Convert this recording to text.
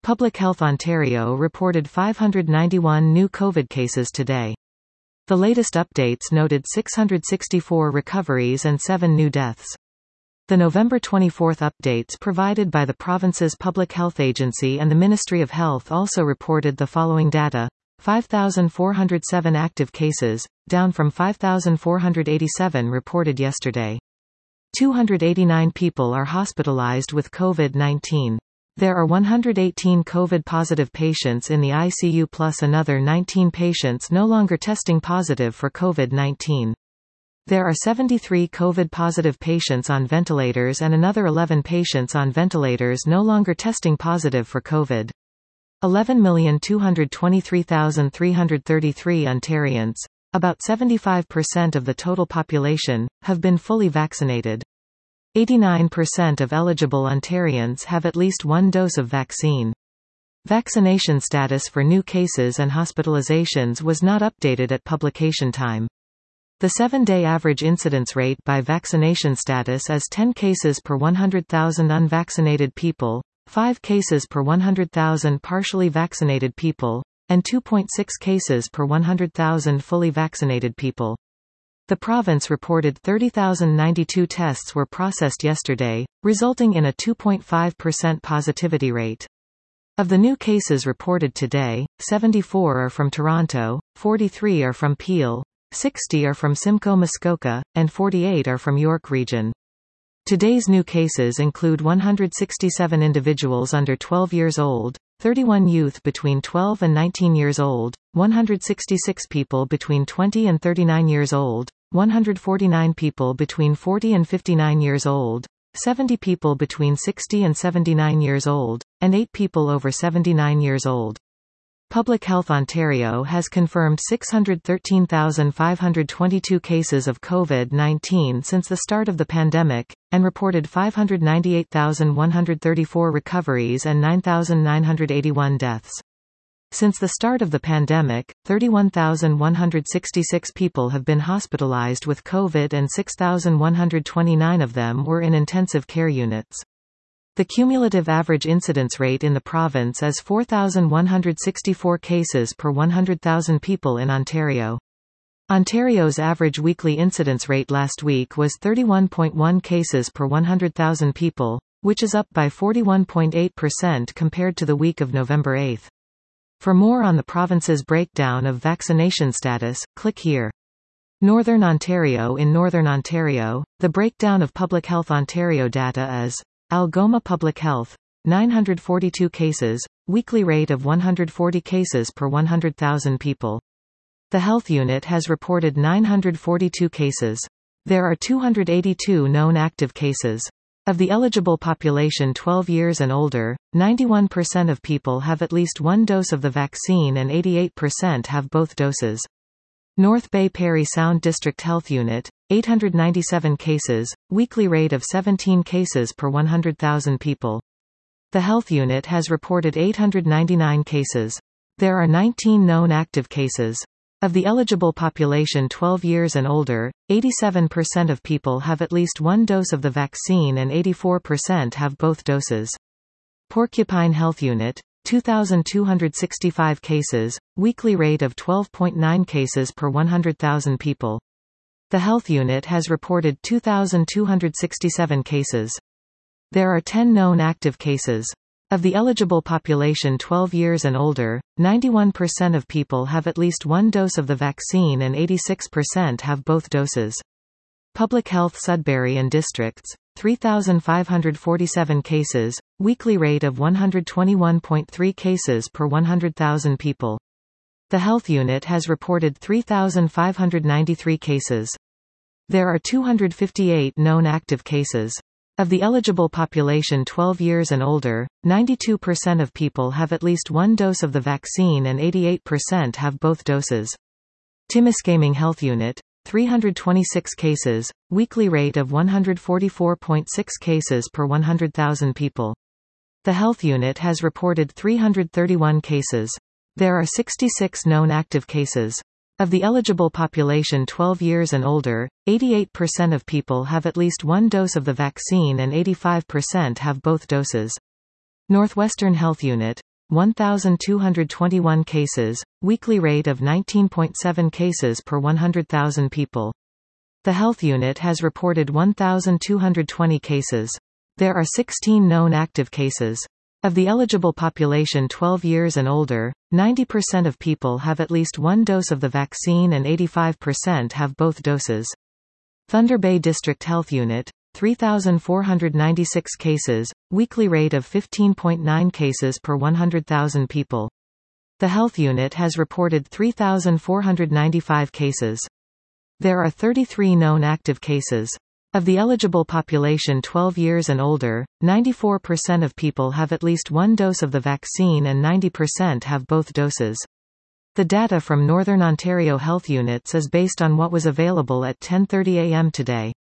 Public Health Ontario reported 591 new COVID cases today. The latest updates noted 664 recoveries and 7 new deaths. The November 24 updates provided by the province's Public Health Agency and the Ministry of Health also reported the following data: 5,407 active cases, down from 5,487 reported yesterday. 289 people are hospitalized with COVID-19. There are 118 COVID-positive patients in the ICU plus another 19 patients no longer testing positive for COVID-19. There are 73 COVID-positive patients on ventilators and another 11 patients on ventilators no longer testing positive for COVID. 11,223,333 Ontarians, about 75% of the total population, have been fully vaccinated. 89% of eligible Ontarians have at least one dose of vaccine. Vaccination status for new cases and hospitalizations was not updated at publication time. The 7-day average incidence rate by vaccination status is 10 cases per 100,000 unvaccinated people, 5 cases per 100,000 partially vaccinated people, and 2.6 cases per 100,000 fully vaccinated people. The province reported 30,092 tests were processed yesterday, resulting in a 2.5% positivity rate. Of the new cases reported today, 74 are from Toronto, 43 are from Peel, 60 are from Simcoe Muskoka, and 48 are from York Region. Today's new cases include 167 individuals under 12 years old, 31 youth between 12 and 19 years old, 166 people between 20 and 39 years old, 149 people between 40 and 59 years old, 70 people between 60 and 79 years old, and 8 people over 79 years old. Public Health Ontario has confirmed 613,522 cases of COVID-19 since the start of the pandemic, and reported 598,134 recoveries and 9,981 deaths. Since the start of the pandemic, 31,166 people have been hospitalized with COVID and 6,129 of them were in intensive care units. The cumulative average incidence rate in the province is 4,164 cases per 100,000 people in Ontario. Ontario's average weekly incidence rate last week was 31.1 cases per 100,000 people, which is up by 41.8% compared to the week of November 8. For more on the province's breakdown of vaccination status, click here. Northern Ontario. In Northern Ontario, the breakdown of Public Health Ontario data is: Algoma Public Health, 942 cases, weekly rate of 140 cases per 100,000 people. The Health Unit has reported 942 cases. There are 282 known active cases. Of the eligible population 12 years and older, 91% of people have at least one dose of the vaccine and 88% have both doses. North Bay Parry Sound District Health Unit, 897 cases, weekly rate of 17 cases per 100,000 people. The Health Unit has reported 899 cases. There are 19 known active cases. Of the eligible population 12 years and older, 87% of people have at least one dose of the vaccine and 84% have both doses. Porcupine Health Unit, 2,265 cases, weekly rate of 12.9 cases per 100,000 people. The Health Unit has reported 2,267 cases. There are 10 known active cases. Of the eligible population 12 years and older, 91% of people have at least one dose of the vaccine and 86% have both doses. Public Health Sudbury and Districts, 3,547 cases, weekly rate of 121.3 cases per 100,000 people. The Health Unit has reported 3,593 cases. There are 258 known active cases. Of the eligible population 12 years and older, 92% of people have at least one dose of the vaccine and 88% have both doses. Timiskaming Health Unit, 326 cases, weekly rate of 144.6 cases per 100,000 people. The Health Unit has reported 331 cases. There are 66 known active cases. Of the eligible population 12 years and older, 88% of people have at least one dose of the vaccine and 85% have both doses. Northwestern Health Unit, 1,221 cases, weekly rate of 19.7 cases per 100,000 people. The health unit has reported 1,220 cases. There are 16 known active cases. Of the eligible population 12 years and older, 90% of people have at least one dose of the vaccine and 85% have both doses. Thunder Bay District Health Unit, 3,496 cases, weekly rate of 15.9 cases per 100,000 people. The health unit has reported 3,495 cases. There are 33 known active cases. Of the eligible population 12 years and older, 94% of people have at least one dose of the vaccine and 90% have both doses. The data from Northern Ontario Health Units is based on what was available at 10:30 a.m. today.